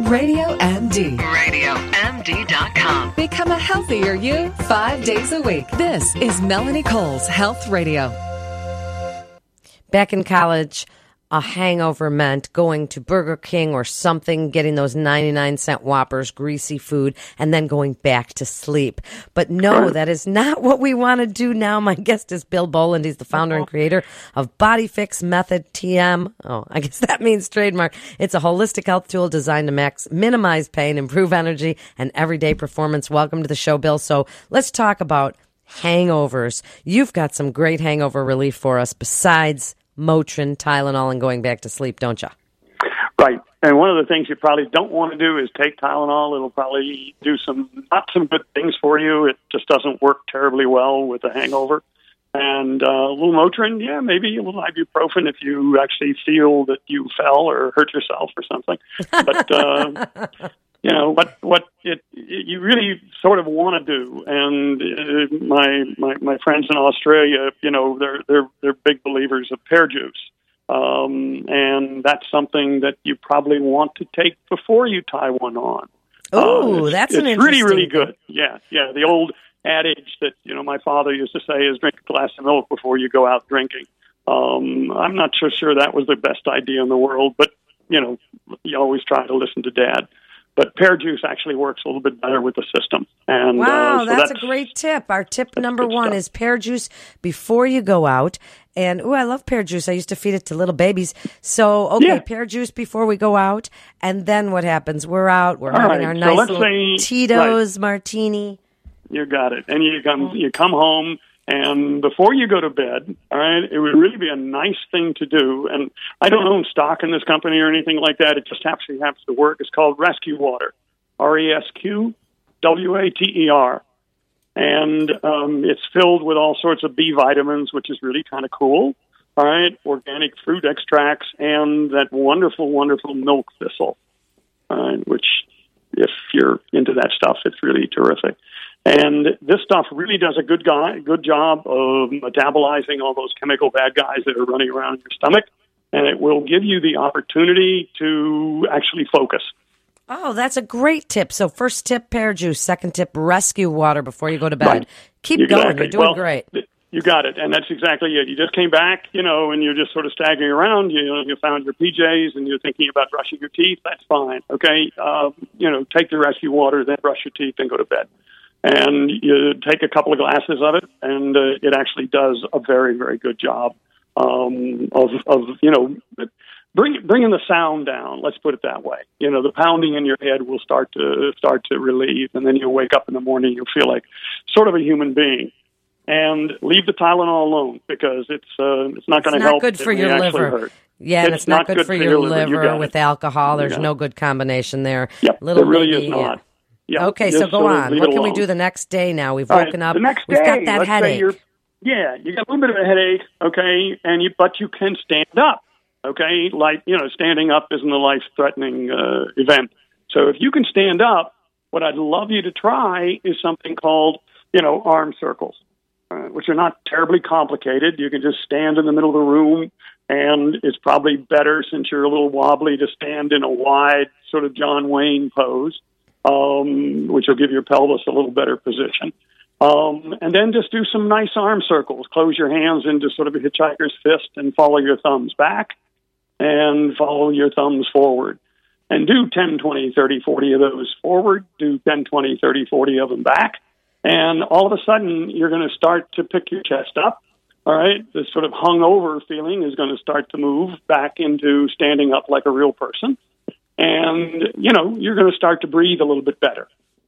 Radio MD. RadioMD.com. Become a healthier you 5 days a week. This is Melanie Cole's Health Radio. Back in college, a hangover meant going to Burger King or something, getting those 99-cent Whoppers, greasy food, and then going back to sleep. But no, that is not what we want to do now. My guest is Bill Boland. He's the founder and creator of Body Fix Method TM. Oh, I guess that means trademark. It's a holistic health tool designed to minimize pain, improve energy, and everyday performance. Welcome to the show, Bill. So let's talk about hangovers. You've got some great hangover relief for us besides Motrin, Tylenol, and going back to sleep, don't you? Right. And one of the things you probably don't want to do is take Tylenol. It'll probably do not some good things for you. It just doesn't work terribly well with a hangover. And a little Motrin, yeah, maybe a little ibuprofen if you actually feel that you fell or hurt yourself or something. But you know what you really sort of want to do. And my friends in Australia, you know, they're big believers of pear juice, and that's something that you probably want to take before you tie one on. Oh, that's an interesting. It's really good. Yeah. The old adage that my father used to say is drink a glass of milk before you go out drinking. I'm not so sure that was the best idea in the world, but you always try to listen to Dad. But pear juice actually works a little bit better with the system. And wow, so that's a great tip. Our tip number one is pear juice before you go out. And, I love pear juice. I used to feed it to little babies. So, pear juice before we go out. And then what happens? We're out. We're having our nice little Tito's martini. You got it. And you come home. And before you go to bed, all right, it would really be a nice thing to do. And I don't own stock in this company or anything like that. It just actually happens to work. It's called Rescue Water, RESQWATER. And it's filled with all sorts of B vitamins, which is really kind of cool. All right, organic fruit extracts and that wonderful, wonderful milk thistle, which if you're into that stuff, it's really terrific. And this stuff really does a good job of metabolizing all those chemical bad guys that are running around in your stomach, and it will give you the opportunity to actually focus. Oh, that's a great tip. So first tip, pear juice. Second tip, rescue water before you go to bed. Right. Keep going. You're doing great. You got it. And that's exactly it. You just came back, and you're just sort of staggering around. You found your PJs and you're thinking about brushing your teeth. That's fine. Okay. Take the rescue water, then brush your teeth, then go to bed. And you take a couple of glasses of it, and it actually does a very, very good job of bringing the sound down. Let's put it that way. The pounding in your head will start to relieve, and then you'll wake up in the morning. You'll feel like sort of a human being. And leave the Tylenol alone because it's not going to help. It's not good for your liver. Hurt. Yeah, and it's not good for your liver with alcohol. There's no good combination there. Yep, there really is not. Yeah, okay, so go on. What can we do the next day now? We've woken up. The next day, we've got that headache. You got a little bit of a headache, okay, but you can stand up, okay? Like, standing up isn't a life-threatening event. So if you can stand up, what I'd love you to try is something called, arm circles, which are not terribly complicated. You can just stand in the middle of the room, and it's probably better since you're a little wobbly to stand in a wide sort of John Wayne pose. Which will give your pelvis a little better position. And then just do some nice arm circles. Close your hands into sort of a hitchhiker's fist and follow your thumbs back and follow your thumbs forward. And do 10, 20, 30, 40 of those forward. Do 10, 20, 30, 40 of them back. And all of a sudden, you're going to start to pick your chest up. All right? This sort of hungover feeling is going to start to move back into standing up like a real person. And, you're going to start to breathe a little bit better.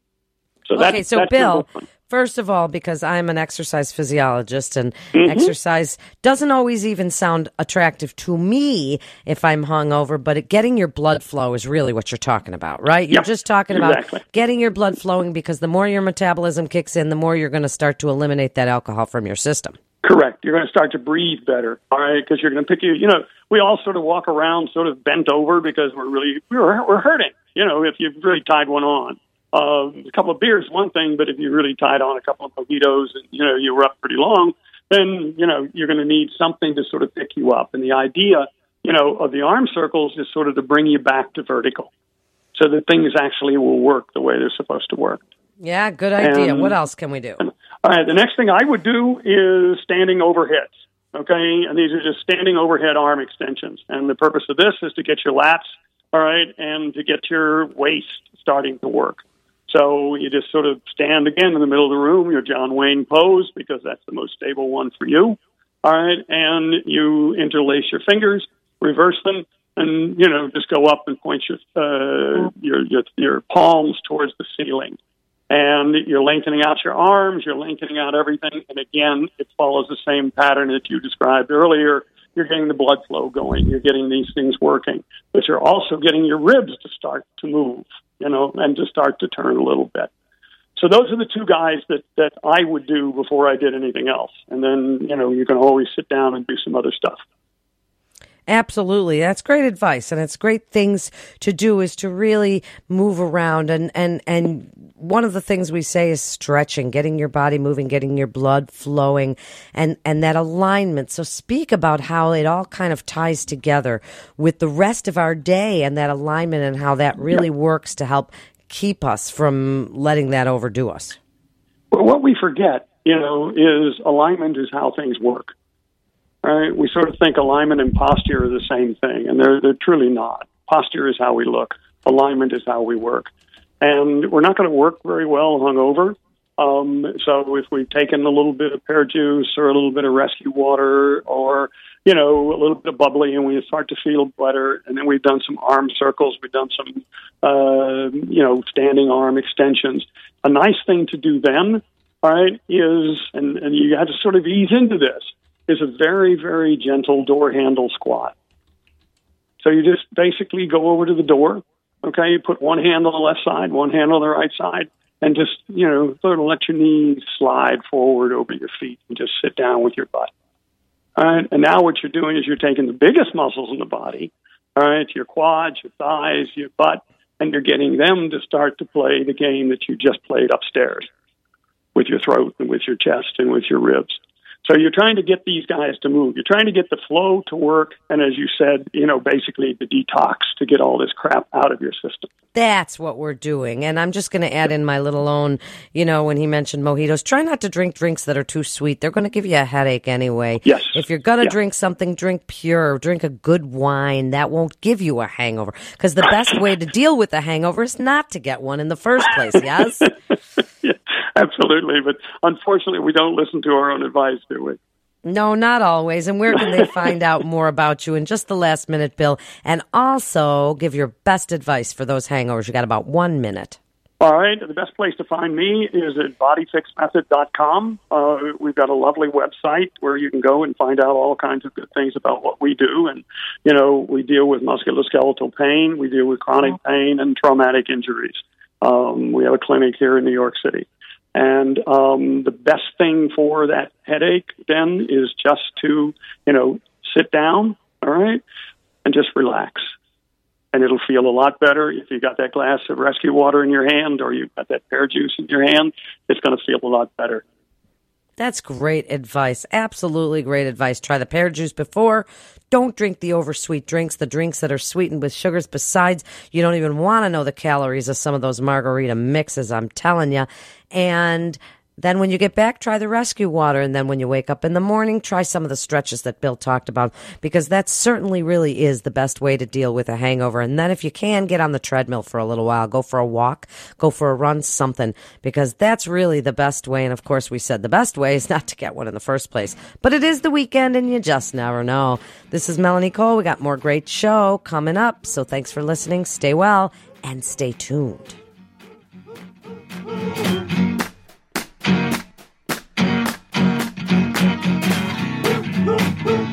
So Bill, first of all, because I'm an exercise physiologist and exercise doesn't always even sound attractive to me if I'm hungover, but getting your blood flow is really what you're talking about, right? You're just talking about getting your blood flowing because the more your metabolism kicks in, the more you're going to start to eliminate that alcohol from your system. Correct. You're going to start to breathe better, all right, because you're going to pick we all sort of walk around sort of bent over because we're hurting, if you've really tied one on. A couple of beers, one thing, but if you really tied on a couple of mojitos and, you were up pretty long, then, you're going to need something to sort of pick you up. And the idea, of the arm circles is sort of to bring you back to vertical. so that things actually will work the way they're supposed to work. Yeah, good idea. And, what else can we do? All right, the next thing I would do is standing overheads. Okay, and these are just standing overhead arm extensions. And the purpose of this is to get your lats, all right, and to get your waist starting to work. So you just sort of stand again in the middle of the room, your John Wayne pose, because that's the most stable one for you, all right, and you interlace your fingers, reverse them, and, just go up and point your palms towards the ceiling. And you're lengthening out your arms, you're lengthening out everything. And again, it follows the same pattern that you described earlier. You're getting the blood flow going. You're getting these things working. But you're also getting your ribs to start to move, and to start to turn a little bit. So those are the two guys that I would do before I did anything else. And then, you can always sit down and do some other stuff. Absolutely. That's great advice. And it's great things to do is to really move around. And one of the things we say is stretching, getting your body moving, getting your blood flowing, and that alignment. So speak about how it all kind of ties together with the rest of our day and that alignment and how that really works to help keep us from letting that overdo us. Well, what we forget, is alignment is how things work. Right? We sort of think alignment and posture are the same thing, and they're truly not. Posture is how we look. Alignment is how we work. And we're not going to work very well hungover. So if we've taken a little bit of pear juice or a little bit of rescue water or, a little bit of bubbly and we start to feel better, and then we've done some arm circles, we've done some, standing arm extensions. A nice thing to do then, all right, is, and you have to sort of ease into this, is a very, very gentle door handle squat. So you just basically go over to the door, okay? You put one hand on the left side, one hand on the right side, and just, sort of let your knees slide forward over your feet and just sit down with your butt. All right? And now what you're doing is you're taking the biggest muscles in the body, all right, your quads, your thighs, your butt, and you're getting them to start to play the game that you just played upstairs with your throat and with your chest and with your ribs. So you're trying to get these guys to move. You're trying to get the flow to work. And as you said, basically the detox to get all this crap out of your system. That's what we're doing. And I'm just going to add in my little own, when he mentioned mojitos, try not to drink drinks that are too sweet. They're going to give you a headache anyway. Yes. If you're going to drink something, drink pure, drink a good wine. That won't give you a hangover. Because the best way to deal with a hangover is not to get one in the first place, yes? Yeah, absolutely. But unfortunately, we don't listen to our own advice, do we? No, not always. And where can they find out more about you in just the last minute, Bill? And also give your best advice for those hangovers. You got about 1 minute. All right. The best place to find me is at bodyfixmethod.com. We've got a lovely website where you can go and find out all kinds of good things about what we do. And, we deal with musculoskeletal pain. We deal with chronic pain and traumatic injuries. We have a clinic here in New York City. And the best thing for that headache then is just to, sit down, all right, and just relax. And it'll feel a lot better if you got that glass of rescue water in your hand or you've got that pear juice in your hand. It's going to feel a lot better. That's great advice. Absolutely great advice. Try the pear juice before. Don't drink the oversweet drinks, the drinks that are sweetened with sugars. Besides, you don't even want to know the calories of some of those margarita mixes, I'm telling you. And then when you get back, try the rescue water. And then when you wake up in the morning, try some of the stretches that Bill talked about, because that certainly really is the best way to deal with a hangover. And then if you can, get on the treadmill for a little while, go for a walk, go for a run, something, because that's really the best way. And of course, we said the best way is not to get one in the first place, but it is the weekend and you just never know. This is Melanie Cole. We got more great show coming up. So thanks for listening. Stay well and stay tuned. Woo!